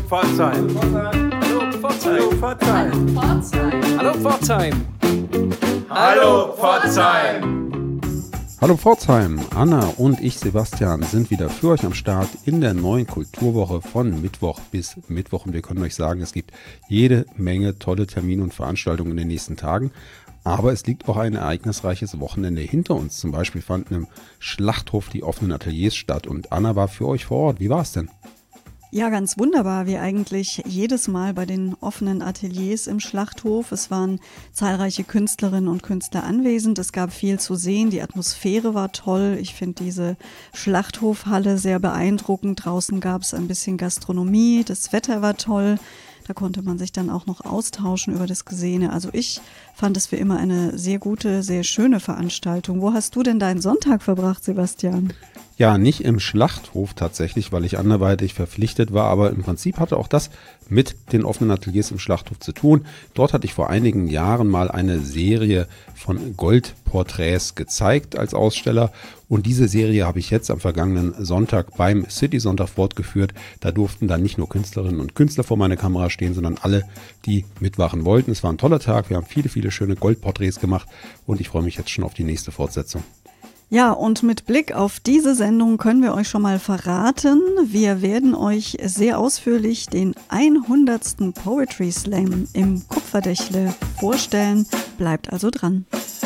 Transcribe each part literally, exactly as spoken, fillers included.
Pforzheim. Hallo Pforzheim. Hallo Pforzheim. Hallo Pforzheim. Hallo Pforzheim, Anna und ich, Sebastian, sind wieder für euch am Start in der neuen Kulturwoche von Mittwoch bis Mittwoch. Und wir können euch sagen, es gibt jede Menge tolle Termine und Veranstaltungen in den nächsten Tagen. Aber es liegt auch ein ereignisreiches Wochenende hinter uns. Zum Beispiel fanden im Schlachthof die offenen Ateliers statt. Und Anna war für euch vor Ort. Wie war es denn? Ja, ganz wunderbar, wie eigentlich jedes Mal bei den offenen Ateliers im Schlachthof. Es waren zahlreiche Künstlerinnen und Künstler anwesend. Es gab viel zu sehen. Die Atmosphäre war toll. Ich finde diese Schlachthofhalle sehr beeindruckend. Draußen gab es ein bisschen Gastronomie. Das Wetter war toll. Da konnte man sich dann auch noch austauschen über das Gesehene. Also ich fand es wie immer eine sehr gute, sehr schöne Veranstaltung. Wo hast du denn deinen Sonntag verbracht, Sebastian? Ja, nicht im Schlachthof tatsächlich, weil ich anderweitig verpflichtet war, aber im Prinzip hatte auch das mit den offenen Ateliers im Schlachthof zu tun. Dort hatte ich vor einigen Jahren mal eine Serie von Goldporträts gezeigt als Aussteller und diese Serie habe ich jetzt am vergangenen Sonntag beim City-Sonntag fortgeführt. Da durften dann nicht nur Künstlerinnen und Künstler vor meiner Kamera stehen, sondern alle, die mitmachen wollten. Es war ein toller Tag, wir haben viele, viele schöne Goldporträts gemacht und ich freue mich jetzt schon auf die nächste Fortsetzung. Ja, und mit Blick auf diese Sendung können wir euch schon mal verraten, wir werden euch sehr ausführlich den hundertsten Poetry Slam im Kupferdächle vorstellen. Bleibt also dran.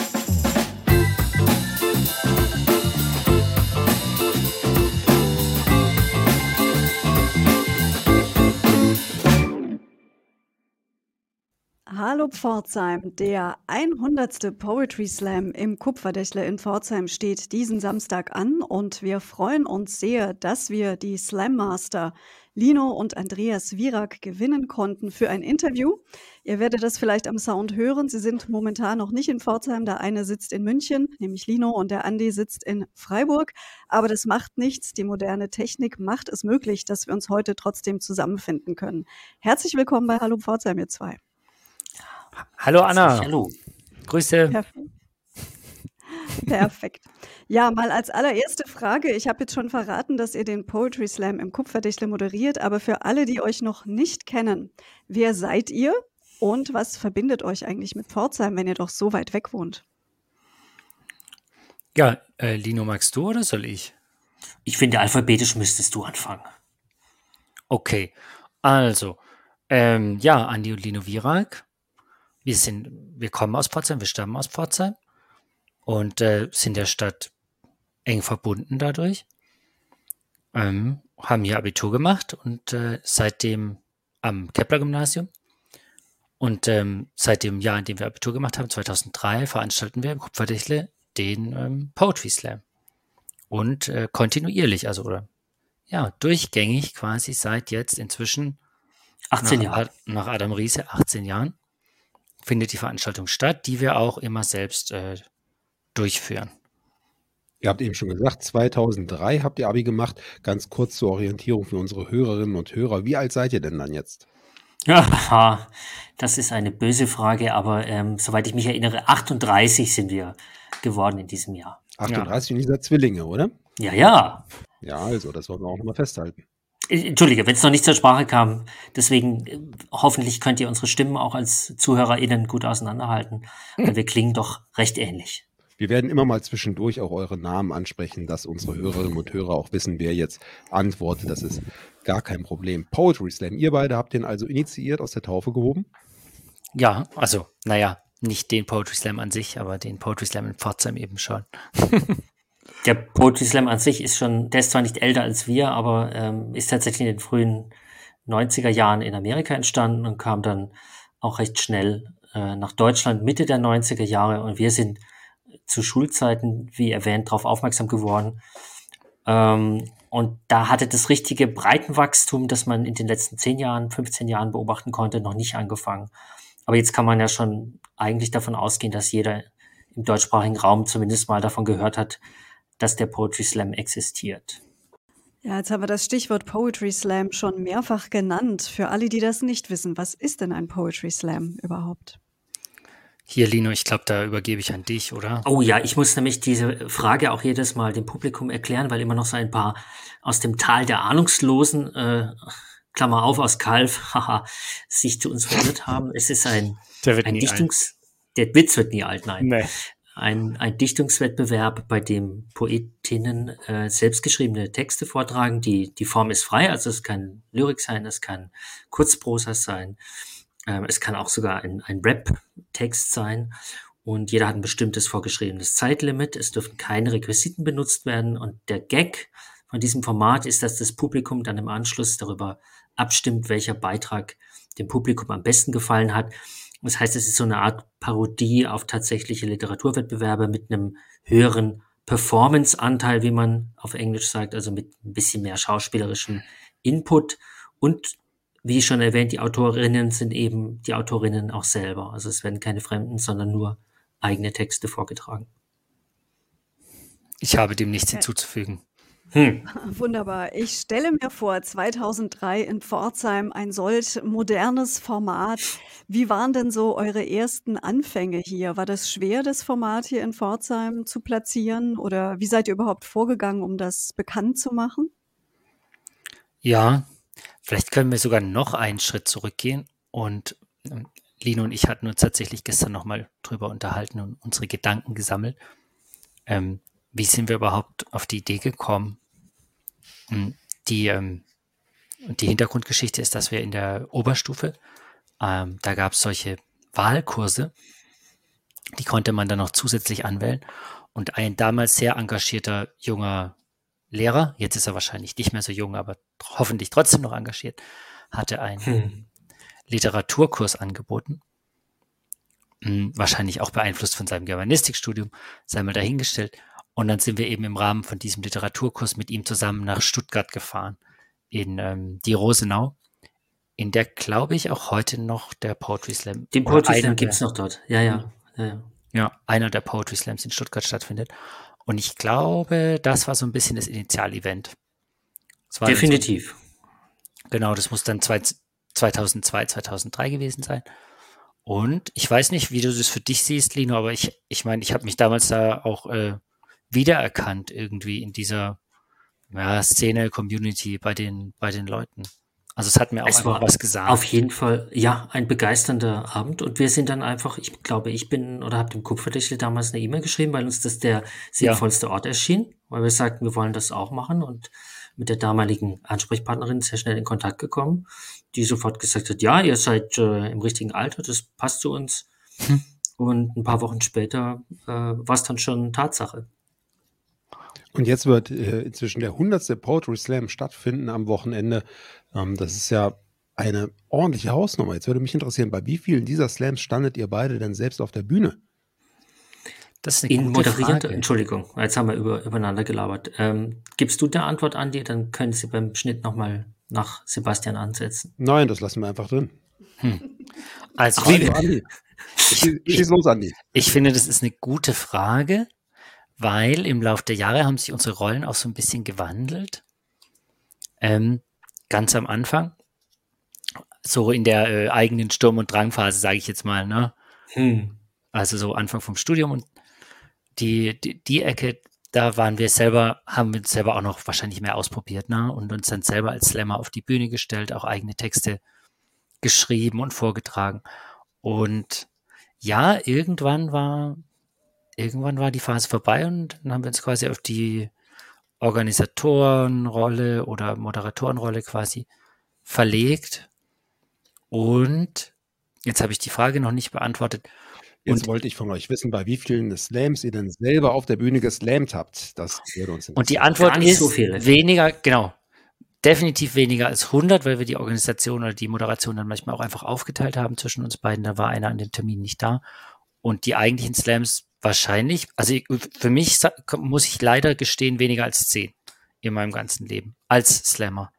Hallo Pforzheim, der hundertste Poetry Slam im Kupferdächle in Pforzheim steht diesen Samstag an und wir freuen uns sehr, dass wir die Slam Master Lino und Andreas Wierak gewinnen konnten für ein Interview. Ihr werdet das vielleicht am Sound hören, sie sind momentan noch nicht in Pforzheim, der eine sitzt in München, nämlich Lino, und der Andi sitzt in Freiburg, aber das macht nichts, die moderne Technik macht es möglich, dass wir uns heute trotzdem zusammenfinden können. Herzlich willkommen bei Hallo Pforzheim, ihr zwei. Hallo Anna. Hallo. Grüße. Perfekt. Perfekt. Ja, mal als allererste Frage. Ich habe jetzt schon verraten, dass ihr den Poetry Slam im Kupferdächle moderiert, aber für alle, die euch noch nicht kennen, wer seid ihr und was verbindet euch eigentlich mit Pforzheim, wenn ihr doch so weit weg wohnt? Ja, äh, Lino, magst du oder soll ich? Ich finde, alphabetisch müsstest du anfangen. Okay, also, ähm, ja, Andi und Lino Wierak. Wir sind, wir kommen aus Pforzheim, wir stammen aus Pforzheim und äh, sind der Stadt eng verbunden dadurch. Ähm, haben hier Abitur gemacht und äh, seitdem am Kepler-Gymnasium. Und ähm, seit dem Jahr, in dem wir Abitur gemacht haben, zweitausenddrei, veranstalten wir im Kupferdächle den ähm, Poetry Slam. Und äh, kontinuierlich, also oder ja, durchgängig quasi seit jetzt inzwischen achtzehn nach, Jahre. nach Adam Riese, achtzehn Jahren. Findet die Veranstaltung statt, die wir auch immer selbst äh, durchführen. Ihr habt eben schon gesagt, zweitausenddrei habt ihr Abi gemacht. Ganz kurz zur Orientierung für unsere Hörerinnen und Hörer. Wie alt seid ihr denn dann jetzt? Ja, das ist eine böse Frage, aber ähm, soweit ich mich erinnere, achtunddreißig sind wir geworden in diesem Jahr. achtunddreißig ja. Und ihr seid Zwillinge, oder? Ja, ja. Ja, also, das wollen wir auch nochmal festhalten. Entschuldige, wenn es noch nicht zur Sprache kam, deswegen äh, hoffentlich könnt ihr unsere Stimmen auch als ZuhörerInnen gut auseinanderhalten, weil wir klingen doch recht ähnlich. Wir werden immer mal zwischendurch auch eure Namen ansprechen, dass unsere Hörerinnen und Hörer auch wissen, wer jetzt antwortet. Das ist gar kein Problem. Poetry Slam, ihr beide habt den also initiiert, aus der Taufe gehoben? Ja, also, naja, nicht den Poetry Slam an sich, aber den Poetry Slam in Pforzheim eben schon. Der Poetry Slam an sich ist schon, der ist zwar nicht älter als wir, aber ähm, ist tatsächlich in den frühen neunziger Jahren in Amerika entstanden und kam dann auch recht schnell äh, nach Deutschland Mitte der neunziger Jahre und wir sind zu Schulzeiten, wie erwähnt, darauf aufmerksam geworden. Ähm, und da hatte das richtige Breitenwachstum, das man in den letzten zehn Jahren, fünfzehn Jahren beobachten konnte, noch nicht angefangen. Aber jetzt kann man ja schon eigentlich davon ausgehen, dass jeder im deutschsprachigen Raum zumindest mal davon gehört hat, dass der Poetry Slam existiert. Ja, jetzt haben wir das Stichwort Poetry Slam schon mehrfach genannt. Für alle, die das nicht wissen, was ist denn ein Poetry Slam überhaupt? Hier, Lino, ich glaube, da übergebe ich an dich, oder? Oh ja, ich muss nämlich diese Frage auch jedes Mal dem Publikum erklären, weil immer noch so ein paar aus dem Tal der Ahnungslosen äh, Klammer auf, aus Calw, haha, sich zu uns verirrt haben. Es ist ein, Der wird ein nie Dichtungs... Der Witz wird nie alt, nein. Nee. Ein, ein Dichtungswettbewerb, bei dem Poetinnen äh, selbstgeschriebene Texte vortragen. Die, die Form ist frei, also es kann Lyrik sein, es kann Kurzprosa sein, ähm, es kann auch sogar ein, ein Rap-Text sein. Und jeder hat ein bestimmtes vorgeschriebenes Zeitlimit. Es dürfen keine Requisiten benutzt werden. Und der Gag von diesem Format ist, dass das Publikum dann im Anschluss darüber abstimmt, welcher Beitrag dem Publikum am besten gefallen hat. Das heißt, es ist so eine Art Parodie auf tatsächliche Literaturwettbewerbe mit einem höheren Performance-Anteil, wie man auf Englisch sagt, also mit ein bisschen mehr schauspielerischem Input. Und wie schon erwähnt, die Autorinnen sind eben die Autorinnen auch selber. Also es werden keine Fremden, sondern nur eigene Texte vorgetragen. Ich habe dem nichts hinzuzufügen. Hm. Wunderbar. Ich stelle mir vor, zweitausenddrei in Pforzheim ein solch modernes Format. Wie waren denn so eure ersten Anfänge hier? War das schwer, das Format hier in Pforzheim zu platzieren? Oder wie seid ihr überhaupt vorgegangen, um das bekannt zu machen? Ja, vielleicht können wir sogar noch einen Schritt zurückgehen. Und ähm, Lino und ich hatten uns tatsächlich gestern nochmal drüber unterhalten und unsere Gedanken gesammelt. Ähm, wie sind wir überhaupt auf die Idee gekommen? Die, ähm, die Hintergrundgeschichte ist, dass wir in der Oberstufe, ähm, da gab es solche Wahlkurse, die konnte man dann noch zusätzlich anwählen. Und ein damals sehr engagierter junger Lehrer, jetzt ist er wahrscheinlich nicht mehr so jung, aber hoffentlich trotzdem noch engagiert, hatte einen Hm. Literaturkurs angeboten. Hm, wahrscheinlich auch beeinflusst von seinem Germanistikstudium, sei mal dahingestellt. Und dann sind wir eben im Rahmen von diesem Literaturkurs mit ihm zusammen nach Stuttgart gefahren, in ähm, die Rosenau, in der, glaube ich, auch heute noch der Poetry Slam. Den oder Poetry einer Slam der- gibt es noch dort. Ja, ja. ja, ja. Ja, einer der Poetry Slams in Stuttgart stattfindet. Und ich glaube, das war so ein bisschen das Initialevent. Das war dann Definitiv. So, genau, das muss dann zwei, zweitausendzwei, zweitausenddrei gewesen sein. Und ich weiß nicht, wie du das für dich siehst, Lino, aber ich ich meine, ich habe mich damals da auch äh, wiedererkannt irgendwie in dieser ja, Szene, Community bei den, bei den Leuten. Also es hat mir auch Es einfach war was gesagt. Auf jeden Fall, ja, ein begeisternder Abend. Und wir sind dann einfach, ich glaube, ich bin oder habe dem Kupferdächle damals eine E-Mail geschrieben, weil uns das der sinnvollste Ort erschien, weil wir sagten, wir wollen das auch machen und mit der damaligen Ansprechpartnerin sehr schnell in Kontakt gekommen, die sofort gesagt hat, ja, ihr seid äh, im richtigen Alter, das passt zu uns. Hm. Und ein paar Wochen später äh, war es dann schon Tatsache. Und jetzt wird äh, inzwischen der hundertste Poetry Slam stattfinden am Wochenende. Ähm, das ist ja eine ordentliche Hausnummer. Jetzt würde mich interessieren, bei wie vielen dieser Slams standet ihr beide denn selbst auf der Bühne? Das ist eine In gute moderierender, Frage. Entschuldigung, jetzt haben wir über, übereinander gelabert. Ähm, gibst du der Antwort, Andi, dann können Sie beim Schnitt nochmal nach Sebastian ansetzen. Nein, das lassen wir einfach drin. Also, Also, Andi, schieß, schieß los, Andi. ich finde, das ist eine gute Frage, weil im Laufe der Jahre haben sich unsere Rollen auch so ein bisschen gewandelt. Ähm, ganz am Anfang, so in der äh, eigenen Sturm- und Drangphase, sage ich jetzt mal, ne? Hm. Also so Anfang vom Studium und die, die, die Ecke, da waren wir selber, haben wir uns selber auch noch wahrscheinlich mehr ausprobiert, ne? Und uns dann selber als Slammer auf die Bühne gestellt, auch eigene Texte geschrieben und vorgetragen. Und ja, irgendwann war, irgendwann war die Phase vorbei und dann haben wir uns quasi auf die Organisatorenrolle oder Moderatorenrolle quasi verlegt. Und jetzt habe ich die Frage noch nicht beantwortet. Jetzt Und- wollte ich von euch wissen, bei wie vielen Slams ihr denn selber auf der Bühne geslammt habt. Das würde uns Und die interessieren. Antwort Gar nicht ist so viele. weniger, genau, definitiv weniger als hundert, weil wir die Organisation oder die Moderation dann manchmal auch einfach aufgeteilt haben zwischen uns beiden. Da war einer an dem Termin nicht da. Und die eigentlichen Slams wahrscheinlich, also ich- für mich sa- muss ich leider gestehen, weniger als zehn in meinem ganzen Leben als Slammer.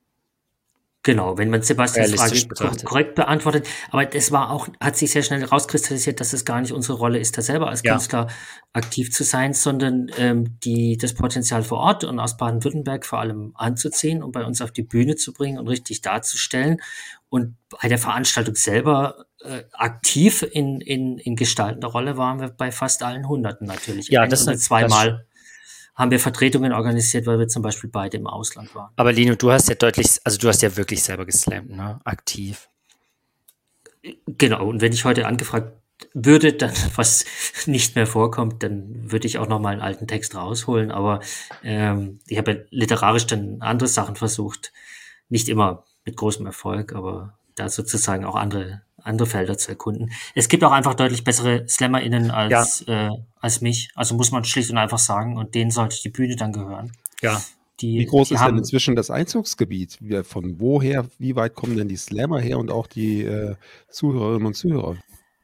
Genau, wenn man Sebastians Realistisch Frage betrachtet. kor- korrekt beantwortet. Aber das war auch, hat sich sehr schnell rauskristallisiert, dass es gar nicht unsere Rolle ist, da selber als Ja. Künstler aktiv zu sein, sondern ähm, die, das Potenzial vor Ort und aus Baden-Württemberg vor allem anzuziehen und bei uns auf die Bühne zu bringen und richtig darzustellen. Und bei der Veranstaltung selber äh, aktiv in, in, in gestaltender Rolle waren wir bei fast allen Hunderten natürlich. Ja, Ein das oder ist- zweimal haben wir Vertretungen organisiert, weil wir zum Beispiel beide im Ausland waren. Aber Lino, du hast ja deutlich, also du hast ja wirklich selber geslammt, ne? Aktiv. Genau, und wenn ich heute angefragt würde, dann, was nicht mehr vorkommt, dann würde ich auch noch mal einen alten Text rausholen, aber ähm, ich habe ja literarisch dann andere Sachen versucht, nicht immer mit großem Erfolg, aber da sozusagen auch andere andere Felder zu erkunden. Es gibt auch einfach deutlich bessere SlammerInnen als, ja. äh, als mich, also muss man schlicht und einfach sagen, und denen sollte die Bühne dann gehören. Ja. Die, wie groß ist denn inzwischen das Einzugsgebiet? Von woher, wie weit kommen denn die Slammer her und auch die äh, Zuhörerinnen und Zuhörer?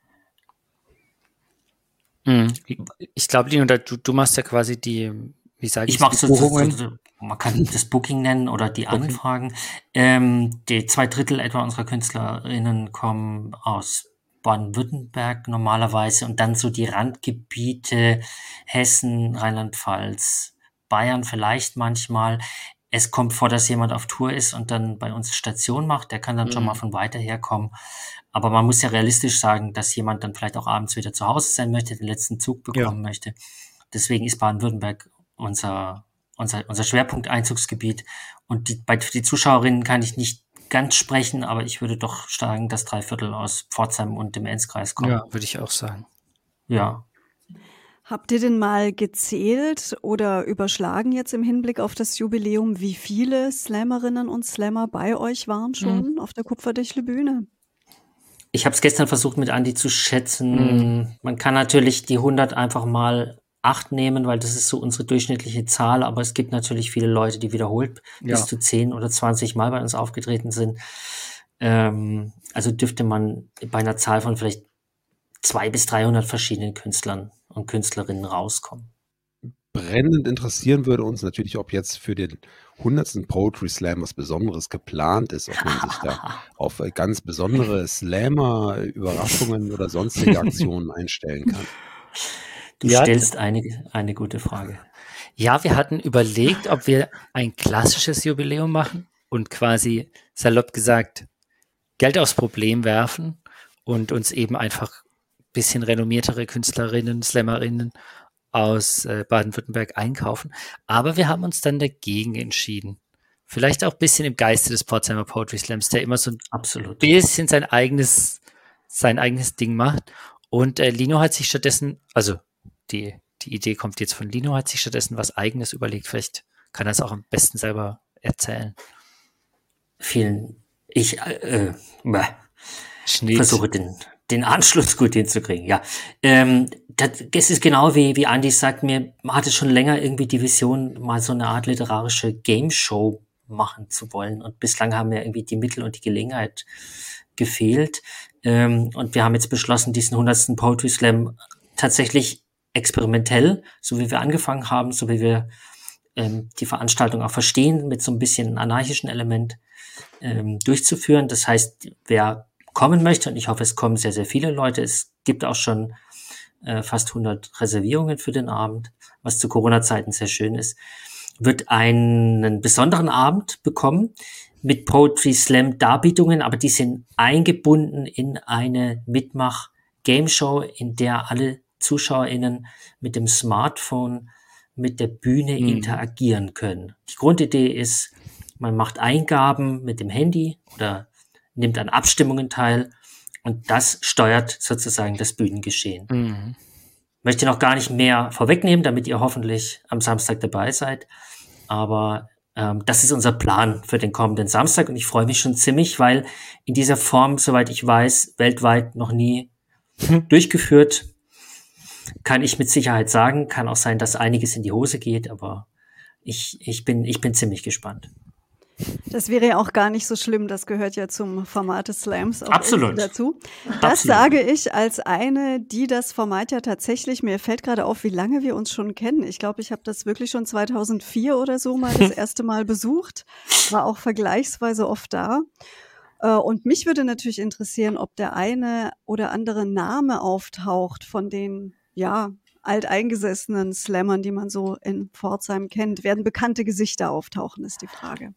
Ich glaube, Lino, du, du machst ja quasi die, wie sage ich, ich mache so, so, so, man kann das Booking nennen oder die Booking. Anfragen. Ähm, die zwei Drittel etwa unserer KünstlerInnen kommen aus Baden-Württemberg normalerweise und dann so die Randgebiete Hessen, Rheinland-Pfalz, Bayern vielleicht manchmal. Es kommt vor, dass jemand auf Tour ist und dann bei uns Station macht. Der kann dann mhm. schon mal von weiter her kommen. Aber man muss ja realistisch sagen, dass jemand dann vielleicht auch abends wieder zu Hause sein möchte, den letzten Zug bekommen ja. möchte. Deswegen ist Baden-Württemberg unser, unser, unser Schwerpunkt-Einzugsgebiet. Und die, bei, für die Zuschauerinnen kann ich nicht ganz sprechen, aber ich würde doch sagen, dass drei Viertel aus Pforzheim und dem Enzkreis kommen. Ja, würde ich auch sagen. Ja. Habt ihr denn mal gezählt oder überschlagen jetzt im Hinblick auf das Jubiläum, wie viele Slammerinnen und Slammer bei euch waren schon mhm. auf der Kupferdächle-Bühne? Ich habe es gestern versucht mit Andi zu schätzen. Mhm. Man kann natürlich die hundert einfach mal acht nehmen, weil das ist so unsere durchschnittliche Zahl, aber es gibt natürlich viele Leute, die wiederholt ja. bis zu zehn oder zwanzig Mal bei uns aufgetreten sind. Ähm, also dürfte man bei einer Zahl von vielleicht zweihundert bis dreihundert verschiedenen Künstlern und Künstlerinnen rauskommen. Brennend interessieren würde uns natürlich, ob jetzt für den hundertsten Poetry Slam was Besonderes geplant ist, ob man sich da auf ganz besondere Slammer, Überraschungen oder sonstige Aktionen einstellen kann. Du ja, stellst eine, eine gute Frage. Ja, wir hatten überlegt, ob wir ein klassisches Jubiläum machen und quasi salopp gesagt Geld aufs Problem werfen und uns eben einfach ein bisschen renommiertere Künstlerinnen, Slammerinnen aus äh, Baden-Württemberg einkaufen. Aber wir haben uns dann dagegen entschieden. Vielleicht auch ein bisschen im Geiste des Pforzheimer Poetry Slams, der immer so ein Absolut. bisschen sein eigenes, sein eigenes Ding macht. Und äh, Lino hat sich stattdessen, also die, die Idee kommt jetzt von Lino, hat sich stattdessen was Eigenes überlegt. Vielleicht kann er es auch am besten selber erzählen. Vielen, ich äh, äh, versuche den, den Anschluss gut hinzukriegen. Ja, ähm, das, das ist genau wie, wie Andi sagt, mir hatte schon länger irgendwie die Vision, mal so eine Art literarische Game Show machen zu wollen. Und bislang haben mir irgendwie die Mittel und die Gelegenheit gefehlt. Ähm, und wir haben jetzt beschlossen, diesen hundertsten Poetry Slam tatsächlich experimentell, so wie wir angefangen haben, so wie wir ähm, die Veranstaltung auch verstehen, mit so ein bisschen anarchischen Element ähm, durchzuführen. Das heißt, wer kommen möchte, und ich hoffe, es kommen sehr, sehr viele Leute, es gibt auch schon äh, fast hundert Reservierungen für den Abend, was zu Corona-Zeiten sehr schön ist, wird einen besonderen Abend bekommen mit Poetry Slam Darbietungen, aber die sind eingebunden in eine Mitmach-Game-Show, in der alle ZuschauerInnen mit dem Smartphone, mit der Bühne mhm. interagieren können. Die Grundidee ist, man macht Eingaben mit dem Handy oder nimmt an Abstimmungen teil und das steuert sozusagen das Bühnengeschehen. Mhm. Möchte noch gar nicht mehr vorwegnehmen, damit ihr hoffentlich am Samstag dabei seid, aber ähm, das ist unser Plan für den kommenden Samstag und ich freue mich schon ziemlich, weil in dieser Form, soweit ich weiß, weltweit noch nie mhm. durchgeführt. Kann ich mit Sicherheit sagen. Kann auch sein, dass einiges in die Hose geht, aber ich, ich, bin, ich bin ziemlich gespannt. Das wäre ja auch gar nicht so schlimm. Das gehört ja zum Format des Slams auch Absolut. dazu. Das Absolut. Sage ich als eine, die das Format ja tatsächlich, mir fällt gerade auf, wie lange wir uns schon kennen. Ich glaube, ich habe das wirklich schon zweitausendvier oder so mal das erste Mal besucht. War auch vergleichsweise oft da. Und mich würde natürlich interessieren, ob der eine oder andere Name auftaucht von den ja, alteingesessenen Slammern, die man so in Pforzheim kennt. Werden bekannte Gesichter auftauchen, ist die Frage.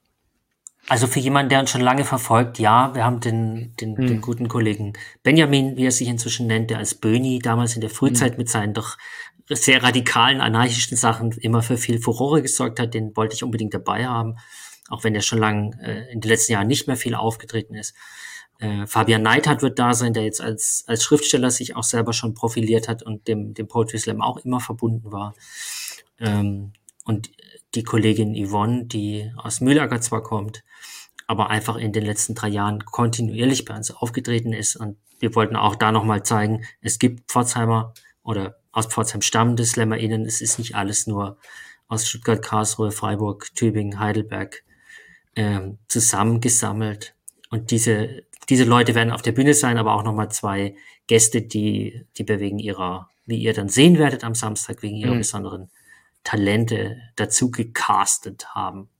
Also für jemanden, der uns schon lange verfolgt, ja, wir haben den, den, hm. den guten Kollegen Benjamin, wie er sich inzwischen nennt, der als Böni damals in der Frühzeit hm. mit seinen doch sehr radikalen, anarchischen Sachen immer für viel Furore gesorgt hat, den wollte ich unbedingt dabei haben, auch wenn er schon lange äh, in den letzten Jahren nicht mehr viel aufgetreten ist. Äh, Fabian Neidhardt wird da sein, der jetzt als als Schriftsteller sich auch selber schon profiliert hat und dem dem Poetry Slam auch immer verbunden war. Ähm, und die Kollegin Yvonne, die aus Mühlacker zwar kommt, aber einfach in den letzten drei Jahren kontinuierlich bei uns aufgetreten ist. Und wir wollten auch da nochmal zeigen, es gibt Pforzheimer oder aus Pforzheim stammende SlammerInnen. Es ist nicht alles nur aus Stuttgart, Karlsruhe, Freiburg, Tübingen, Heidelberg ähm, zusammengesammelt. Und diese diese Leute werden auf der Bühne sein, aber auch nochmal zwei Gäste, die die wir wegen ihrer, wie ihr dann sehen werdet am Samstag, wegen ihrer mhm. besonderen Talente dazu gecastet haben.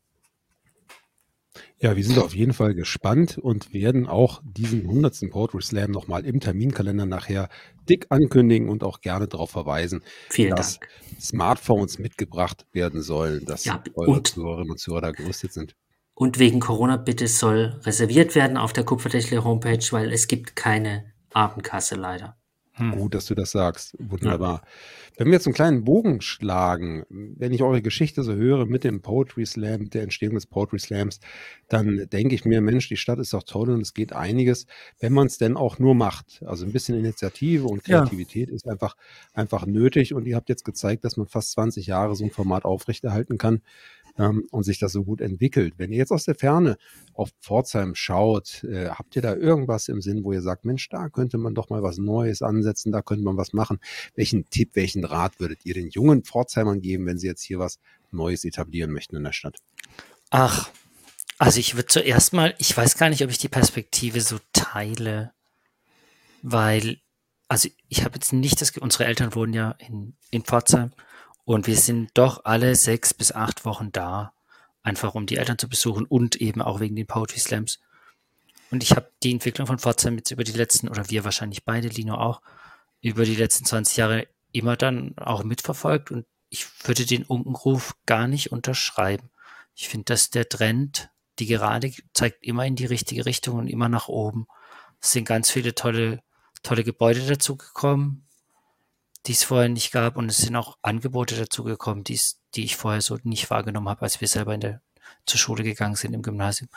Ja, wir sind auf jeden Fall gespannt und werden auch diesen hundertsten Poetry Slam nochmal im Terminkalender nachher dick ankündigen und auch gerne darauf verweisen, Vielen dass Dank. Smartphones mitgebracht werden sollen, dass Ja, eure und- Zuhörerinnen und Zuhörer da gerüstet sind. Und wegen Corona bitte soll reserviert werden auf der Kupferdächle Homepage, weil es gibt keine Abendkasse leider. Gut, dass du das sagst. Wunderbar. Wenn wir jetzt einen kleinen Bogen schlagen, wenn ich eure Geschichte so höre mit dem Poetry Slam, mit der Entstehung des Poetry Slams, dann denke ich mir, Mensch, die Stadt ist doch toll und es geht einiges, wenn man es denn auch nur macht. Also ein bisschen Initiative und Ja. Kreativität ist einfach, einfach nötig und ihr habt jetzt gezeigt, dass man fast zwanzig Jahre so ein Format aufrechterhalten kann ähm, und sich das so gut entwickelt. Wenn ihr jetzt aus der Ferne auf Pforzheim schaut, äh, habt ihr da irgendwas im Sinn, wo ihr sagt, Mensch, da könnte man doch mal was Neues ansetzen, da könnte man was machen. Welchen Tipp, welchen Rat würdet ihr den jungen Pforzheimern geben, wenn sie jetzt hier was Neues etablieren möchten in der Stadt? Ach, also ich würde zuerst mal, ich weiß gar nicht, ob ich die Perspektive so teile, weil, also ich habe jetzt nicht das, Ge- unsere Eltern wohnen ja in, in Pforzheim und wir sind doch alle sechs bis acht Wochen da, einfach um die Eltern zu besuchen und eben auch wegen den Poetry Slams. Und ich habe die Entwicklung von Pforzheim jetzt über die letzten, oder wir wahrscheinlich beide, Lino auch, über die letzten zwanzig Jahre immer dann auch mitverfolgt und ich würde den Unkenruf gar nicht unterschreiben. Ich finde, dass der Trend, die Gerade zeigt immer in die richtige Richtung und immer nach oben. Es sind ganz viele tolle, tolle Gebäude dazugekommen, die es vorher nicht gab und es sind auch Angebote dazugekommen, die es- die ich vorher so nicht wahrgenommen habe, als wir selber in der, zur Schule gegangen sind im Gymnasium.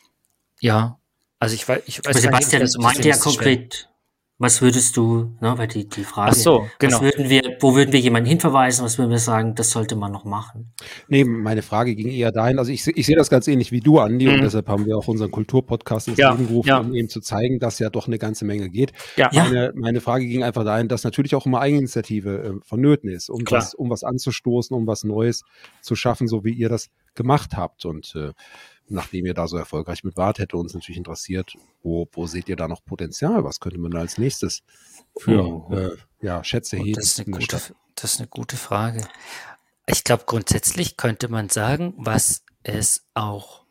Ja, also ich weiß, ich weiß Aber gar nicht, ob Sebastian das so meinte ja definistisch wäre. konkret, was würdest du, ne, weil die, die Frage, Ach so, genau. was würden wir, wo würden wir jemanden hinverweisen, was würden wir sagen, das sollte man noch machen? Nee, meine Frage ging eher dahin, also ich, se- ich sehe das ganz ähnlich wie du, Andi, und Mhm. deshalb haben wir auch unseren Kulturpodcast ins Ja, Leben gerufen, ja. um eben zu zeigen, dass ja doch eine ganze Menge geht. Ja, Ja. Meine, meine Frage ging einfach dahin, dass natürlich auch immer Eigeninitiative äh, vonnöten ist, um Klar. was, um was anzustoßen, um was Neues zu schaffen, so wie ihr das gemacht habt. Und äh, nachdem ihr da so erfolgreich mit wart, hätte uns natürlich interessiert, wo, wo seht ihr da noch Potenzial? Was könnte man da als nächstes für Mhm. äh, ja, Schätze Und heben das ist in eine der gute, Stadt? das ist eine gute Frage. Ich glaube, grundsätzlich könnte man sagen, was es auch,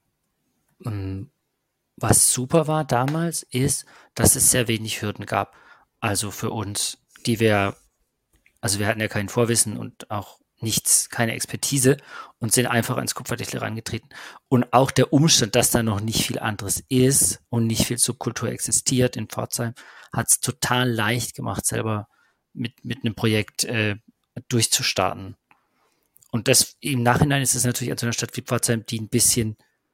ähm, was super war damals, ist, dass es sehr wenig Hürden gab. Also für uns, die wir, also wir hatten ja kein Vorwissen und auch nichts, keine Expertise und sind einfach ans Kupferdächle herangetreten. Und auch der Umstand, dass da noch nicht viel anderes ist und nicht viel Subkultur existiert in Pforzheim, hat es total leicht gemacht, selber mit, mit einem Projekt äh, durchzustarten. Und das im Nachhinein ist es natürlich an so einer Stadt wie Pforzheim, die ein bisschen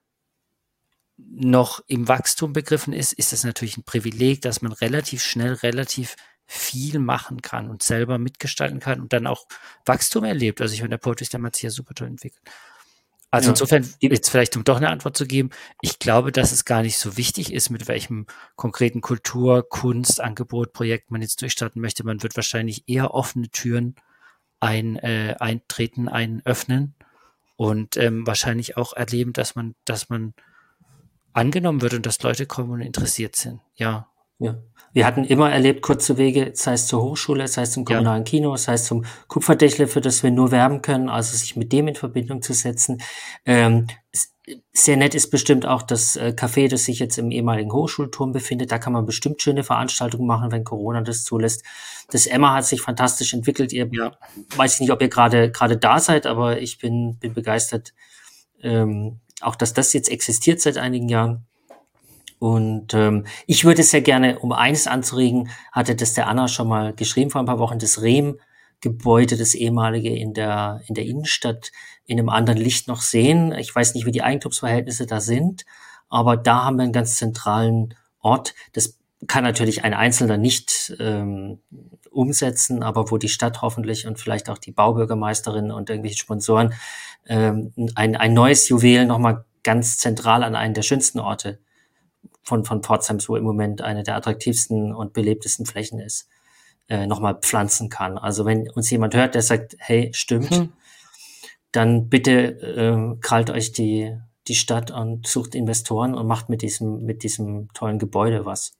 noch im Wachstum begriffen ist, ist es natürlich ein Privileg, dass man relativ schnell, relativ viel machen kann und selber mitgestalten kann und dann auch Wachstum erlebt. Also ich meine, der Poetry Slam hat sich ja super toll entwickelt. Also Ja. insofern, jetzt vielleicht um doch eine Antwort zu geben, ich glaube, dass es gar nicht so wichtig ist, mit welchem konkreten Kultur-, Kunst-, Angebot, Projekt man jetzt durchstarten möchte. Man wird wahrscheinlich eher offene Türen ein, äh, eintreten, ein öffnen und ähm, wahrscheinlich auch erleben, dass man, dass man angenommen wird und dass Leute kommen und interessiert sind. Ja, Ja. Wir hatten immer erlebt, kurze Wege, sei es zur Hochschule, sei es zum Ja. kommunalen Kino, sei es zum Kupferdächle, für das wir nur werben können, also sich mit dem in Verbindung zu setzen. Ähm, s- sehr nett ist bestimmt auch das äh, Café, das sich jetzt im ehemaligen Hochschulturm befindet. Da kann man bestimmt schöne Veranstaltungen machen, wenn Corona das zulässt. Das Emma hat sich fantastisch entwickelt. Ihr ja. weiß ich nicht, ob ihr gerade gerade da seid, aber ich bin, bin begeistert, ähm, auch dass das jetzt existiert seit einigen Jahren. Und ähm, ich würde sehr gerne, um eines anzuregen, hatte das der Anna schon mal geschrieben vor ein paar Wochen, das Rehm Gebäude, das ehemalige in der, in der Innenstadt, in einem anderen Licht noch sehen. Ich weiß nicht, wie die Eigentumsverhältnisse da sind, aber da haben wir einen ganz zentralen Ort. Das kann natürlich ein Einzelner nicht ähm, umsetzen, aber wo die Stadt hoffentlich und vielleicht auch die Baubürgermeisterin und irgendwelche Sponsoren ähm, ein, ein neues Juwel nochmal ganz zentral an einen der schönsten Orte von, von Pforzheim, wo im Moment eine der attraktivsten und belebtesten Flächen ist, äh, nochmal pflanzen kann. Also wenn uns jemand hört, der sagt, hey, stimmt, hm. dann bitte äh, krallt euch die, die Stadt und sucht Investoren und macht mit diesem, mit diesem tollen Gebäude was.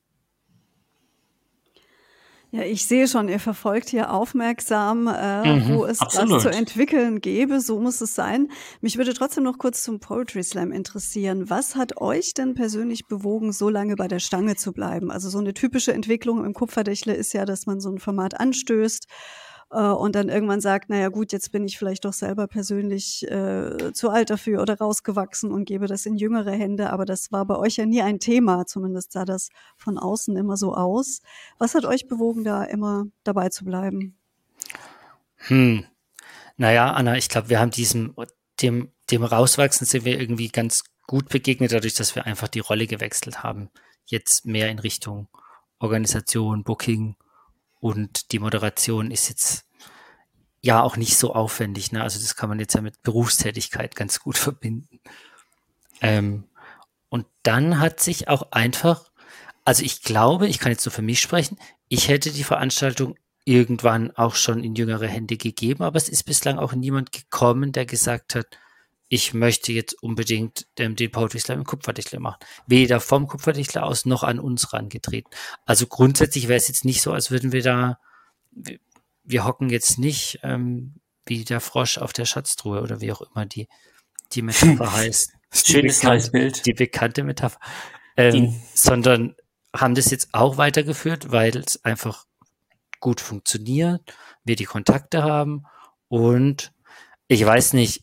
Ja, ich sehe schon, ihr verfolgt hier aufmerksam, äh, Mhm, wo es absolut. was zu entwickeln gäbe. So muss es sein. Mich würde trotzdem noch kurz zum Poetry Slam interessieren. Was hat euch denn persönlich bewogen, so lange bei der Stange zu bleiben? Also so eine typische Entwicklung im Kupferdächle ist ja, dass man so ein Format anstößt äh, und dann irgendwann sagt, naja gut, jetzt bin ich vielleicht doch selber persönlich äh, zu alt dafür oder rausgewachsen und gebe das in jüngere Hände. Aber das war bei euch ja nie ein Thema. Zumindest sah das von außen immer so aus. Was hat euch bewogen, da immer dabei zu bleiben? Hm. Naja, Anna, ich glaube, wir haben diesem, dem, dem Rauswachsen sind wir irgendwie ganz gut begegnet, dadurch, dass wir einfach die Rolle gewechselt haben. Jetzt mehr in Richtung Organisation, Booking und die Moderation ist jetzt ja auch nicht so aufwendig. Ne? Also das kann man jetzt ja mit Berufstätigkeit ganz gut verbinden. Ähm, und dann hat sich auch einfach, also ich glaube, ich kann jetzt nur für mich sprechen, ich hätte die Veranstaltung irgendwann auch schon in jüngere Hände gegeben, aber es ist bislang auch niemand gekommen, der gesagt hat, ich möchte jetzt unbedingt ähm, den Poetry Slam im Kupferdächler machen. Weder vom Kupferdächler aus noch an uns rangetreten. Also grundsätzlich wäre es jetzt nicht so, als würden wir da, wir, wir hocken jetzt nicht ähm, wie der Frosch auf der Schatztruhe oder wie auch immer die, die Metapher heißt. Schönes neues Bild. Die bekannte Metapher. Ähm, sondern haben das jetzt auch weitergeführt, weil es einfach gut funktioniert, wir die Kontakte haben und ich weiß nicht,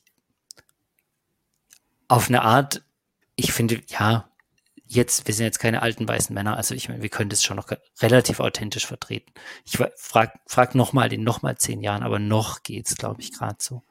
auf eine Art, ich finde, ja, jetzt, wir sind jetzt keine alten weißen Männer, also ich meine, wir können das schon noch relativ authentisch vertreten. Ich frag, frag nochmal in nochmal zehn Jahren, aber noch geht's, glaube ich, gerade so.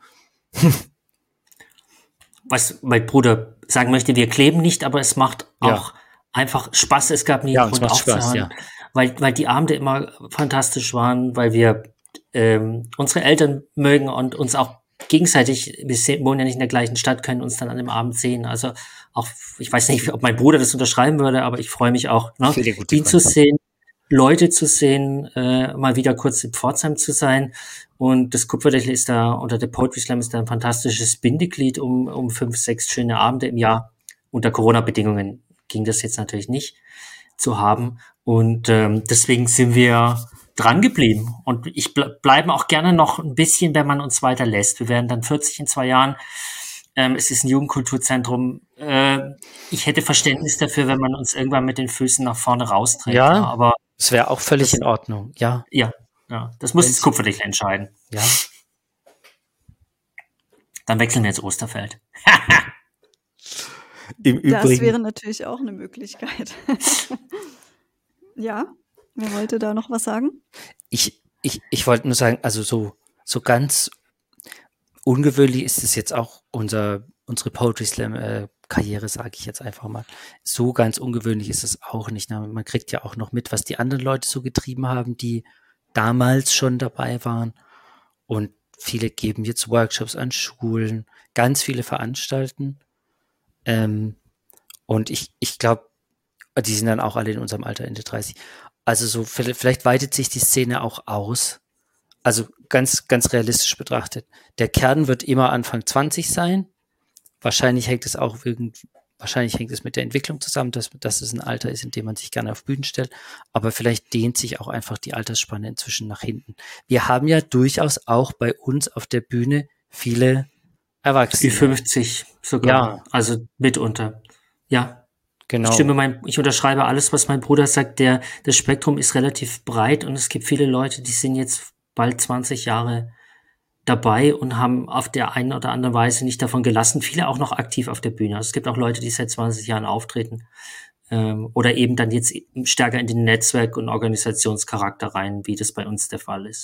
Was mein Bruder sagen möchte, wir kleben nicht, aber es macht Ja. auch einfach Spaß. Es gab nie Ja, einen es Grund macht Spaß, aufzuhören, ja. weil, weil die Abende immer fantastisch waren, weil wir ähm, unsere Eltern mögen und uns auch gegenseitig, wir se- wohnen ja nicht in der gleichen Stadt, können uns dann an dem Abend sehen. Also auch, ich weiß nicht, ob mein Bruder das unterschreiben würde, aber ich freue mich auch, ne, Viele gute ihn zu Freunde. sehen, Leute zu sehen, äh, mal wieder kurz in Pforzheim zu sein. Und das Kupferdächler ist da, oder der Poetry Slam ist da ein fantastisches Bindeglied um, um fünf, sechs schöne Abende im Jahr. Unter Corona-Bedingungen ging das jetzt natürlich nicht zu haben. Und ähm, deswegen sind wir dran geblieben. Und ich ble bleibe auch gerne noch ein bisschen, wenn man uns weiter lässt. Wir werden dann vierzig in zwei Jahren. Ähm, es ist ein Jugendkulturzentrum. Äh, ich hätte Verständnis dafür, wenn man uns irgendwann mit den Füßen nach vorne rausträgt. Ja. Ja, aber Es wäre auch völlig Das- in Ordnung, ja, ja, ja, das muss Wenn's- das Kupferdächler entscheiden. ja. Dann wechseln wir jetzt Osterfeld. Im Das Übrigen, wäre natürlich auch eine Möglichkeit. Ja, wer wollte da noch was sagen? ich, ich, ich wollte nur sagen, also so, so ganz ungewöhnlich ist es jetzt auch unser, unsere Poetry Slam äh, Karriere, sage ich jetzt einfach mal. So ganz ungewöhnlich ist es auch nicht. Ne? Man kriegt ja auch noch mit, was die anderen Leute so getrieben haben, die damals schon dabei waren. Und viele geben jetzt Workshops an Schulen, ganz viele veranstalten. Ähm, und ich, ich glaube, die sind dann auch alle in unserem Alter, Ende dreißig. Also so, vielleicht vielleicht weitet sich die Szene auch aus. Also ganz, ganz realistisch betrachtet. Der Kern wird immer Anfang zwanzig sein. Wahrscheinlich hängt es auch irgend, wahrscheinlich hängt es mit der Entwicklung zusammen, dass, dass es ein Alter ist, in dem man sich gerne auf Bühnen stellt. Aber vielleicht dehnt sich auch einfach die Altersspanne inzwischen nach hinten. Wir haben ja durchaus auch bei uns auf der Bühne viele Wie Erwachsene. fünfzig sogar. Ja. Also mitunter. Ja. Genau. Ich stimme mein, ich unterschreibe alles, was mein Bruder sagt. Der, das Spektrum ist relativ breit und es gibt viele Leute, die sind jetzt bald zwanzig Jahre dabei und haben auf der einen oder anderen Weise nicht davon gelassen. Viele auch noch aktiv auf der Bühne. Also es gibt auch Leute, die seit zwanzig Jahren auftreten ähm, oder eben dann jetzt stärker in den Netzwerk- und Organisationscharakter rein, wie das bei uns der Fall ist.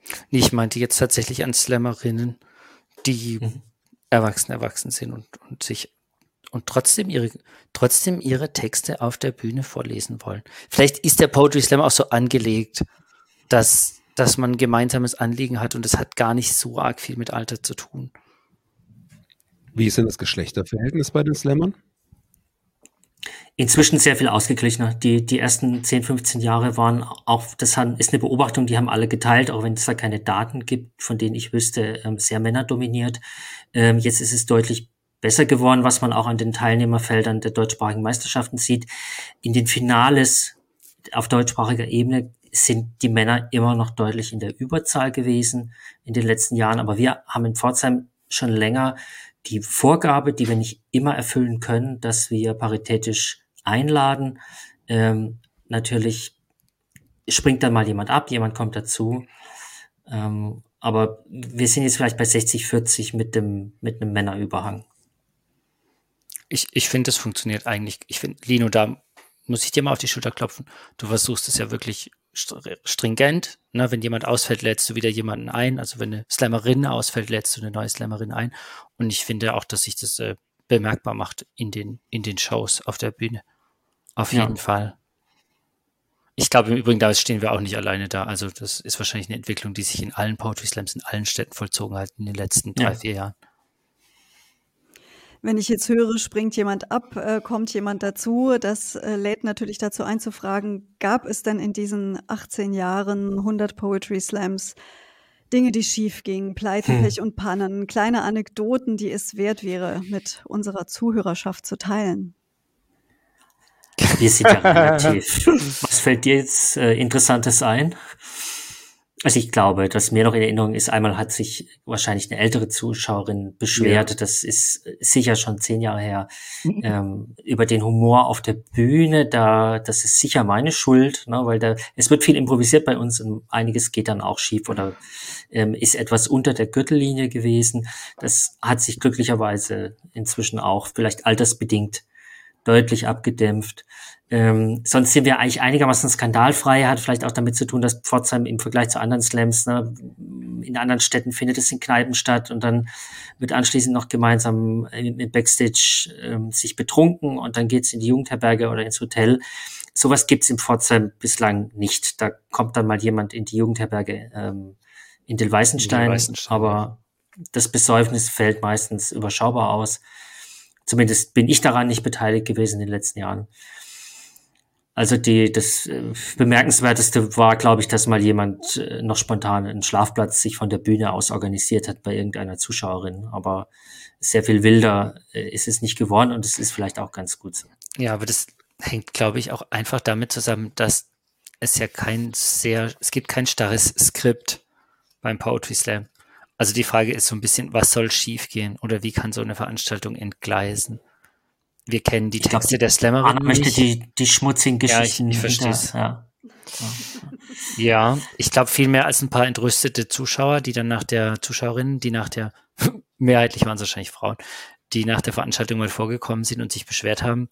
Nee, ich meinte jetzt tatsächlich an Slammerinnen, die Mhm. erwachsen, erwachsen sind und, und sich und trotzdem ihre, trotzdem ihre Texte auf der Bühne vorlesen wollen. Vielleicht ist der Poetry Slam auch so angelegt, dass, dass man ein gemeinsames Anliegen hat und es hat gar nicht so arg viel mit Alter zu tun. Wie ist denn das Geschlechterverhältnis bei den Slammern? Inzwischen sehr viel ausgeglichener. Die, die ersten zehn, fünfzehn Jahre waren auch, das haben, ist eine Beobachtung, die haben alle geteilt, auch wenn es da keine Daten gibt, von denen ich wüsste, ähm, sehr männerdominiert. Ähm, jetzt ist es deutlich besser geworden, was man auch an den Teilnehmerfeldern der deutschsprachigen Meisterschaften sieht. In den Finales auf deutschsprachiger Ebene sind die Männer immer noch deutlich in der Überzahl gewesen in den letzten Jahren, aber wir haben in Pforzheim schon länger die Vorgabe, die wir nicht immer erfüllen können, dass wir paritätisch einladen. Ähm, natürlich springt dann mal jemand ab, jemand kommt dazu. Ähm, aber wir sind jetzt vielleicht bei sechzig vierzig mit dem, mit einem Männerüberhang. Ich, ich finde, das funktioniert eigentlich. Ich finde, Lino, da muss ich dir mal auf die Schulter klopfen. Du versuchst es ja wirklich str- stringent. Ne? Wenn jemand ausfällt, lädst du wieder jemanden ein. Also wenn eine Slammerin ausfällt, lädst du eine neue Slammerin ein. Und ich finde auch, dass sich das äh, bemerkbar macht in den, in den Shows auf der Bühne. Auf Ja. jeden Fall. Ich glaube im Übrigen, da stehen wir auch nicht alleine da. Also das ist wahrscheinlich eine Entwicklung, die sich in allen Poetry Slams in allen Städten vollzogen hat in den letzten drei, Ja. vier Jahren. Wenn ich jetzt höre, springt jemand ab, äh, kommt jemand dazu, das äh, lädt natürlich dazu ein zu fragen, gab es denn in diesen achtzehn Jahren hundert Poetry Slams Dinge, die schief gingen, Pleiten, Hm. Pech und Pannen, kleine Anekdoten, die es wert wäre, mit unserer Zuhörerschaft zu teilen? Wir sind ja relativ. Was fällt dir jetzt äh, Interessantes ein? Also ich glaube, dass mir noch in Erinnerung ist, einmal hat sich wahrscheinlich eine ältere Zuschauerin beschwert, Ja. das ist sicher schon zehn Jahre her, ähm, über den Humor auf der Bühne, da, das ist sicher meine Schuld, ne, weil da, es wird viel improvisiert bei uns und einiges geht dann auch schief oder ähm, ist etwas unter der Gürtellinie gewesen. Das hat sich glücklicherweise inzwischen auch vielleicht altersbedingt deutlich abgedämpft. Ähm, sonst sind wir eigentlich einigermaßen skandalfrei, hat vielleicht auch damit zu tun, dass Pforzheim im Vergleich zu anderen Slams, ne, in anderen Städten findet es in Kneipen statt und dann wird anschließend noch gemeinsam im, im Backstage ähm, sich betrunken und dann geht's in die Jugendherberge oder ins Hotel. Sowas gibt's in Pforzheim bislang nicht. Da kommt dann mal jemand in die Jugendherberge ähm, in den Weißenstein, Weißenstein, aber das Besäufnis fällt meistens überschaubar aus. Zumindest bin ich daran nicht beteiligt gewesen in den letzten Jahren. Also die, das äh, Bemerkenswerteste war, glaube ich, dass mal jemand äh, noch spontan einen Schlafplatz sich von der Bühne aus organisiert hat bei irgendeiner Zuschauerin. Aber sehr viel wilder äh, ist es nicht geworden und es ist vielleicht auch ganz gut so. Ja, aber das hängt, glaube ich, auch einfach damit zusammen, dass es ja kein sehr, es gibt kein starres Skript beim Poetry Slam. Also die Frage ist so ein bisschen, was soll schiefgehen oder wie kann so eine Veranstaltung entgleisen? Wir kennen die Ich glaub, Texte die- der Slammerin Anna möchte nicht. die, die schmutzigen Ja, ich- Geschichten. ich hinter- versteh's. Ja. Ja, ich glaube viel mehr als ein paar entrüstete Zuschauer, die dann nach der Zuschauerinnen, die nach der, mehrheitlich waren es wahrscheinlich Frauen, die nach der Veranstaltung mal vorgekommen sind und sich beschwert haben,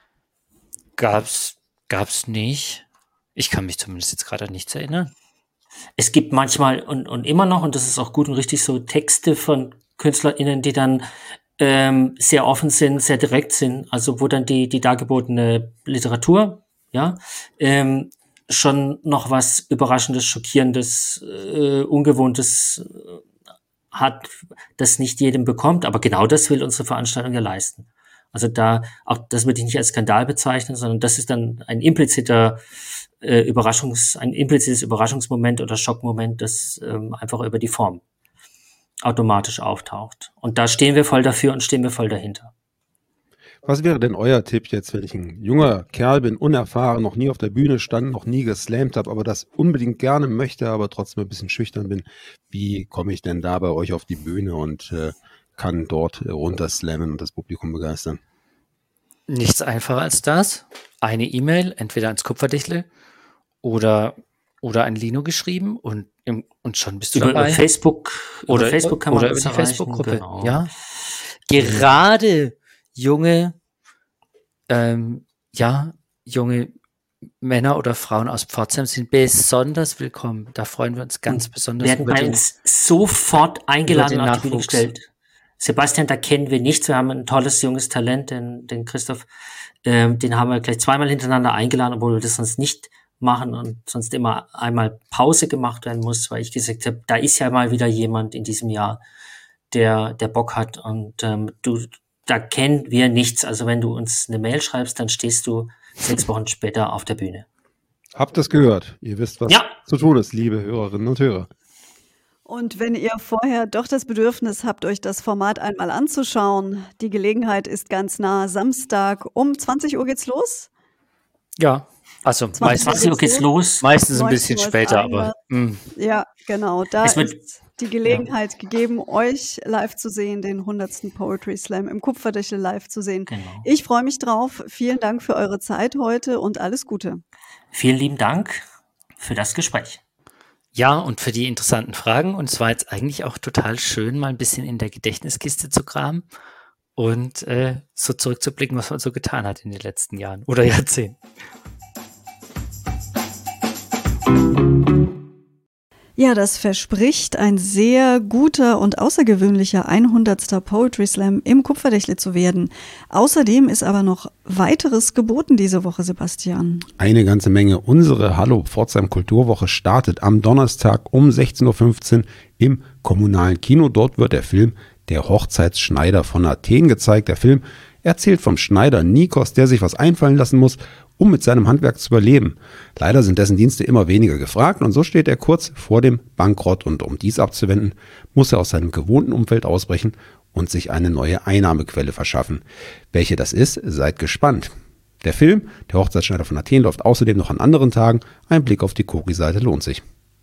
gab's, gab's nicht. Ich kann mich zumindest jetzt gerade an nichts erinnern. Es gibt manchmal und, und immer noch, und das ist auch gut und richtig so, Texte von KünstlerInnen, die dann ähm, sehr offen sind, sehr direkt sind, also wo dann die, die dargebotene Literatur, ja, ähm, schon noch was Überraschendes, Schockierendes, äh, Ungewohntes äh, hat, das nicht jedem bekommt, aber genau das will unsere Veranstaltung ja leisten. Also da, auch das würde ich nicht als Skandal bezeichnen, sondern das ist dann ein impliziter äh, Überraschungs, ein implizites Überraschungsmoment oder Schockmoment, das ähm, einfach über die Form automatisch auftaucht. Und da stehen wir voll dafür und stehen wir voll dahinter. Was wäre denn euer Tipp jetzt, wenn ich ein junger Kerl bin, unerfahren, noch nie auf der Bühne stand, noch nie geslammt habe, aber das unbedingt gerne möchte, aber trotzdem ein bisschen schüchtern bin? Wie komme ich denn da bei euch auf die Bühne und äh, kann dort äh, runterslammen und das Publikum begeistern? Nichts einfacher als das. Eine E-Mail, entweder ans Kupferdichtle oder, oder an Lino geschrieben und, im, und schon bist du Über, dabei. über Facebook, oder über Facebook kann man oder uns über die erreichen, Facebook-Gruppe. genau. Ja. Gerade junge, ähm, ja, junge Männer oder Frauen aus Pforzheim sind besonders willkommen. Da freuen wir uns ganz besonders. Wir werden bei uns sofort eingeladen und auf die Bühne Nachwuchs. gestellt. Sebastian, da kennen wir nichts. Wir haben ein tolles junges Talent, den, den Christoph. Ähm, den haben wir gleich zweimal hintereinander eingeladen, obwohl wir das sonst nicht machen und sonst immer einmal Pause gemacht werden muss, weil ich gesagt habe, da ist ja mal wieder jemand in diesem Jahr, der der Bock hat und ähm, du, da kennen wir nichts. Also wenn du uns eine Mail schreibst, dann stehst du sechs Wochen später auf der Bühne. Habt es gehört? Ihr wisst, was Ja. zu tun ist, liebe Hörerinnen und Hörer. Und wenn ihr vorher doch das Bedürfnis habt, euch das Format einmal anzuschauen, die Gelegenheit ist ganz nah. Samstag um zwanzig Uhr geht's los. Ja, also meistens, zwanzig Uhr geht's los. meistens ein neunzehn bisschen Uhr ist später, Einlass. aber mh, Ja, genau. Da Es wird- ist die Gelegenheit gegeben, euch live zu sehen, den hundertsten Poetry Slam im Kupferdächle live zu sehen. Genau. Ich freue mich drauf. Vielen Dank für eure Zeit heute und alles Gute. Vielen lieben Dank für das Gespräch. ja, und für die interessanten Fragen. Und es war jetzt eigentlich auch total schön, mal ein bisschen in der Gedächtniskiste zu kramen und äh, so zurückzublicken, was man so getan hat in den letzten Jahren oder Jahrzehnten. Ja, das verspricht ein sehr guter und außergewöhnlicher hundertster Poetry Slam im Kupferdächle zu werden. Außerdem ist aber noch weiteres geboten diese Woche, Sebastian. Eine ganze Menge. Unsere Hallo Pforzheim Kulturwoche startet am Donnerstag um sechzehn Uhr fünfzehn im kommunalen Kino. Dort wird der Film Der Hochzeitsschneider von Athen gezeigt. Der Film erzählt vom Schneider Nikos, der sich was einfallen lassen muss, um mit seinem Handwerk zu überleben. Leider sind dessen Dienste immer weniger gefragt und so steht er kurz vor dem Bankrott und um dies abzuwenden, muss er aus seinem gewohnten Umfeld ausbrechen und sich eine neue Einnahmequelle verschaffen. Welche das ist, seid gespannt. Der Film, Der Hochzeitsschneider von Athen, läuft außerdem noch an anderen Tagen. Ein Blick auf die Koki-Seite lohnt sich.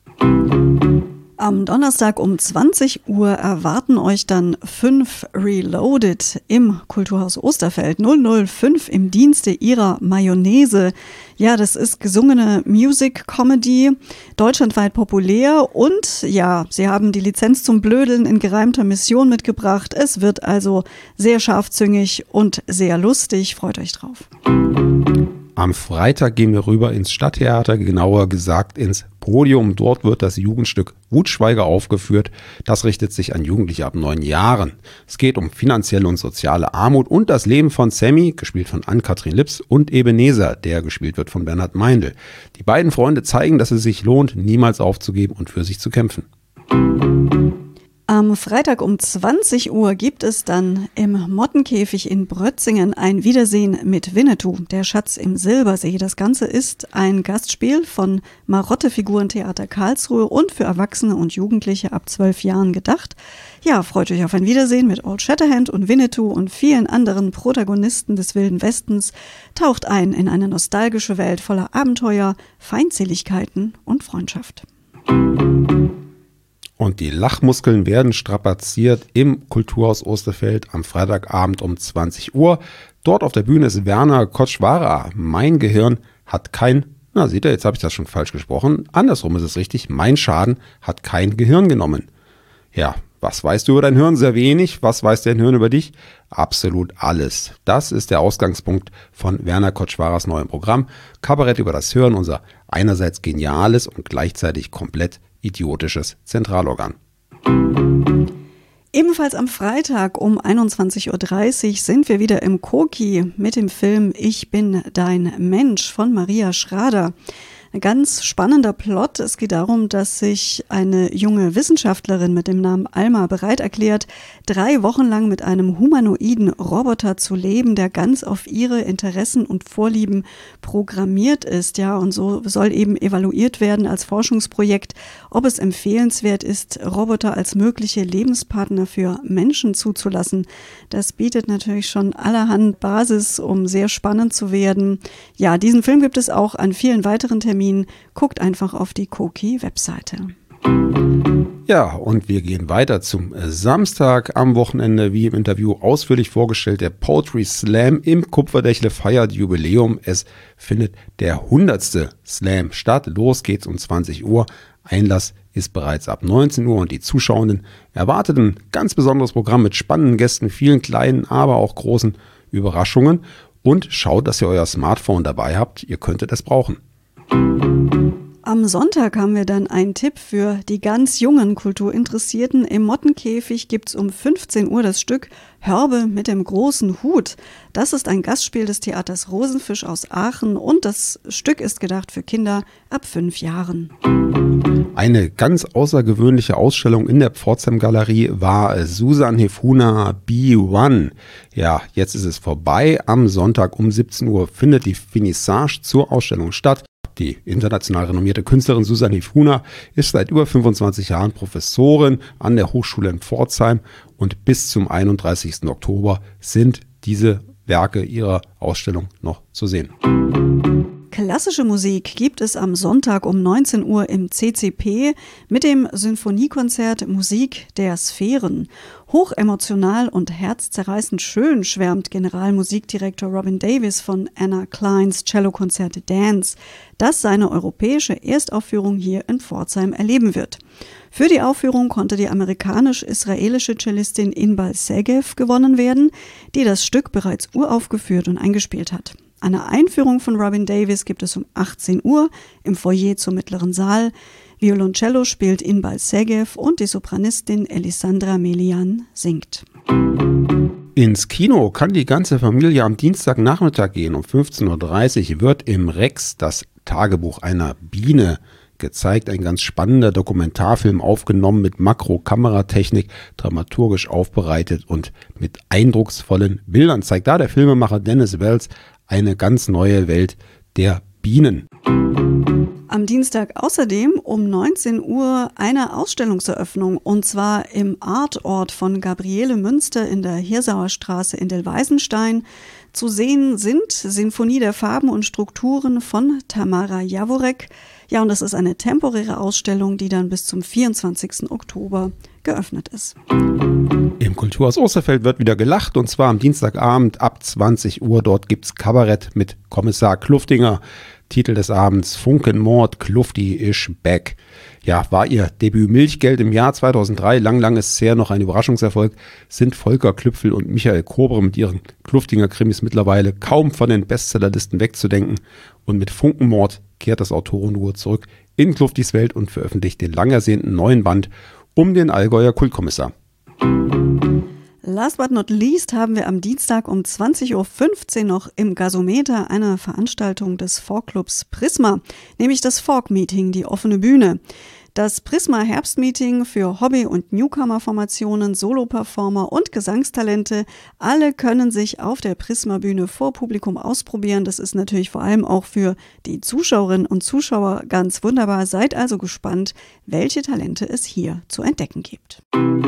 Am Donnerstag um zwanzig Uhr erwarten euch dann fünf Reloaded im Kulturhaus Osterfeld. null null fünf im Dienste ihrer Mayonnaise. Ja, das ist gesungene Music Comedy, deutschlandweit populär und ja, sie haben die Lizenz zum Blödeln in gereimter Mission mitgebracht. Es wird also sehr scharfzüngig und sehr lustig. Freut euch drauf. Am Freitag gehen wir rüber ins Stadttheater, genauer gesagt ins Podium. Dort wird das Jugendstück Wutschweiger aufgeführt. Das richtet sich an Jugendliche ab neun Jahren. Es geht um finanzielle und soziale Armut und das Leben von Sammy, gespielt von Ann-Kathrin Lips, und Ebenezer, der gespielt wird von Bernhard Meindl. Die beiden Freunde zeigen, dass es sich lohnt, niemals aufzugeben und für sich zu kämpfen. Am Freitag um zwanzig Uhr gibt es dann im Mottenkäfig in Brötzingen ein Wiedersehen mit Winnetou, der Schatz im Silbersee. Das Ganze ist ein Gastspiel von Marotte Figurentheater Karlsruhe und für Erwachsene und Jugendliche ab zwölf Jahren gedacht. Ja, freut euch auf ein Wiedersehen mit Old Shatterhand und Winnetou und vielen anderen Protagonisten des Wilden Westens. Taucht ein in eine nostalgische Welt voller Abenteuer, Feindseligkeiten und Freundschaft. Und die Lachmuskeln werden strapaziert im Kulturhaus Osterfeld am Freitagabend um zwanzig Uhr. Dort auf der Bühne ist Werner Kotschwara. Mein Gehirn hat kein, na seht ihr, jetzt habe ich das schon falsch gesprochen. Andersrum ist es richtig, mein Schaden hat kein Gehirn genommen. Ja, was weißt du über dein Hirn? Sehr wenig. Was weiß dein Hirn über dich? Absolut alles. Das ist der Ausgangspunkt von Werner Kotschwaras neuem Programm. Kabarett über das Hören, unser einerseits geniales und gleichzeitig komplett idiotisches Zentralorgan. Ebenfalls am Freitag um einundzwanzig Uhr dreißig sind wir wieder im Koki mit dem Film Ich bin dein Mensch von Maria Schrader. Ein ganz spannender Plot. Es geht darum, dass sich eine junge Wissenschaftlerin mit dem Namen Alma bereit erklärt, drei Wochen lang mit einem humanoiden Roboter zu leben, der ganz auf ihre Interessen und Vorlieben programmiert ist. Ja, und so soll eben evaluiert werden als Forschungsprojekt, ob es empfehlenswert ist, Roboter als mögliche Lebenspartner für Menschen zuzulassen. Das bietet natürlich schon allerhand Basis, um sehr spannend zu werden. Ja, diesen Film gibt es auch an vielen weiteren Terminen. Guckt einfach auf die Koki-Webseite. Ja, und wir gehen weiter zum Samstag am Wochenende, wie im Interview ausführlich vorgestellt. Der Poetry Slam im Kupferdächle feiert Jubiläum. Es findet der hundertste Slam statt. Los geht's um zwanzig Uhr. Einlass ist bereits ab neunzehn Uhr und die Zuschauenden erwartet ein ganz besonderes Programm mit spannenden Gästen, vielen kleinen, aber auch großen Überraschungen. und schaut, dass ihr euer Smartphone dabei habt. Ihr könntet es brauchen. Am Sonntag haben wir dann einen Tipp für die ganz jungen Kulturinteressierten. Im Mottenkäfig gibt's um fünfzehn Uhr das Stück Hörbe mit dem großen Hut. Das ist ein Gastspiel des Theaters Rosenfisch aus Aachen und das Stück ist gedacht für Kinder ab fünf Jahren. Eine ganz außergewöhnliche Ausstellung in der Pforzheim-Galerie war Susan Hefuna B eins. Ja, jetzt ist es vorbei. Am Sonntag um siebzehn Uhr findet die Finissage zur Ausstellung statt. Die international renommierte Künstlerin Susan Hefuna ist seit über fünfundzwanzig Jahren Professorin an der Hochschule in Pforzheim und bis zum einunddreißigsten Oktober sind diese Werke ihrer Ausstellung noch zu sehen. Klassische Musik gibt es am Sonntag um neunzehn Uhr im C C P mit dem Sinfoniekonzert Musik der Sphären. Hochemotional und herzzerreißend schön schwärmt Generalmusikdirektor Robin Davis von Anna Kleins Cellokonzert Dance, das seine europäische Erstaufführung hier in Pforzheim erleben wird. Für die Aufführung konnte die amerikanisch-israelische Cellistin Inbal Segev gewonnen werden, die das Stück bereits uraufgeführt und eingespielt hat. Eine Einführung von Robin Davis gibt es um achtzehn Uhr im Foyer zum mittleren Saal. Violoncello spielt Inbal Segev und die Sopranistin Elisandra Melian singt. Ins Kino kann die ganze Familie am Dienstagnachmittag gehen. Um fünfzehn Uhr dreißig wird im Rex das Tagebuch einer Biene gezeigt. Ein ganz spannender Dokumentarfilm, aufgenommen mit Makro-Kameratechnik, dramaturgisch aufbereitet und mit eindrucksvollen Bildern. Zeigt da der Filmemacher Dennis Wells eine ganz neue Welt der Bienen. Am Dienstag außerdem um neunzehn Uhr eine Ausstellungseröffnung und zwar im Artort von Gabriele Münster in der Hirsauer Straße in Delweisenstein. Zu sehen sind Sinfonie der Farben und Strukturen von Tamara Jaworek. Ja, und das ist eine temporäre Ausstellung, die dann bis zum vierundzwanzigsten Oktober geöffnet ist. Im Kulturhaus Osterfeld wird wieder gelacht und zwar am Dienstagabend ab zwanzig Uhr. Dort gibt's Kabarett mit Kommissar Kluftinger. Titel des Abends: Funkenmord, Klufti is back. Ja, war ihr Debüt Milchgeld im Jahr zweitausenddrei. Lang, lang ist es her, noch ein Überraschungserfolg. Sind Volker Klüpfel und Michael Kobre mit ihren Kluftinger-Krimis mittlerweile kaum von den Bestsellerlisten wegzudenken. Und mit Funkenmord kehrt das Autorenduo zurück in Kluftis Welt und veröffentlicht den lang ersehnten neuen Band um den Allgäuer Kultkommissar. Last but not least haben wir am Dienstag um zwanzig Uhr fünfzehn noch im Gasometer eine Veranstaltung des Folkclubs Prisma, nämlich das Folk-Meeting, die offene Bühne. Das Prisma-Herbstmeeting für Hobby- und Newcomer-Formationen, Solo-Performer und Gesangstalente. Alle können sich auf der Prisma-Bühne vor Publikum ausprobieren. Das ist natürlich vor allem auch für die Zuschauerinnen und Zuschauer ganz wunderbar. Seid also gespannt, welche Talente es hier zu entdecken gibt.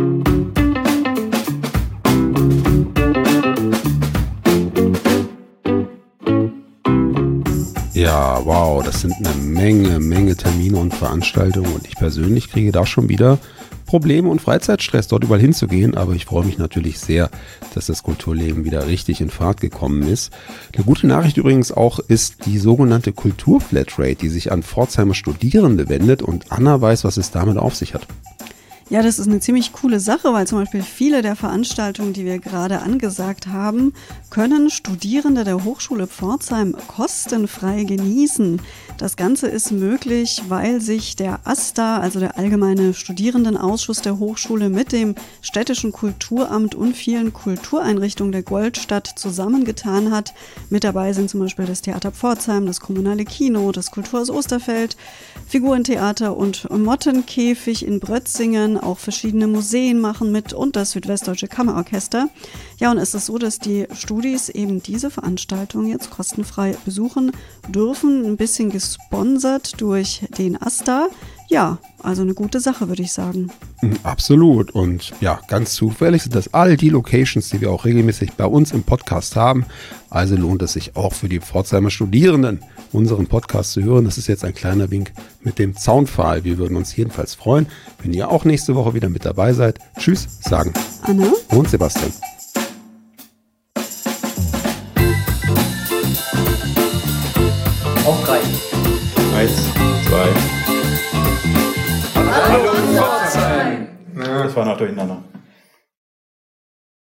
Ja, wow, das sind eine Menge, Menge Termine und Veranstaltungen und ich persönlich kriege da schon wieder Probleme und Freizeitstress, dort überall hinzugehen, aber ich freue mich natürlich sehr, dass das Kulturleben wieder richtig in Fahrt gekommen ist. Eine gute Nachricht übrigens auch ist die sogenannte Kulturflatrate, die sich an Pforzheimer Studierende wendet und Anna weiß, was es damit auf sich hat. Ja, das ist eine ziemlich coole Sache, weil zum Beispiel viele der Veranstaltungen, die wir gerade angesagt haben, können Studierende der Hochschule Pforzheim kostenfrei genießen. Das Ganze ist möglich, weil sich der AStA, also der Allgemeine Studierendenausschuss der Hochschule, mit dem Städtischen Kulturamt und vielen Kultureinrichtungen der Goldstadt zusammengetan hat. Mit dabei sind zum Beispiel das Theater Pforzheim, das Kommunale Kino, das Kulturhaus Osterfeld, Figurentheater und Mottenkäfig in Brötzingen. Auch verschiedene Museen machen mit und das Südwestdeutsche Kammerorchester. Ja, und es ist so, dass die Studis eben diese Veranstaltung jetzt kostenfrei besuchen dürfen. Ein bisschen gesponsert durch den AStA. Ja, also eine gute Sache, würde ich sagen. Absolut. Und ja, ganz zufällig sind das all die Locations, die wir auch regelmäßig bei uns im Podcast haben. Also lohnt es sich auch für die Pforzheimer Studierenden, unseren Podcast zu hören. Das ist jetzt ein kleiner Wink mit dem Zaunpfahl. Wir würden uns jedenfalls freuen, wenn ihr auch nächste Woche wieder mit dabei seid. Tschüss, sagen Anna und Sebastian. Auf drei. Eins, zwei. Hallo Pforzheim! Ja, das war noch durcheinander.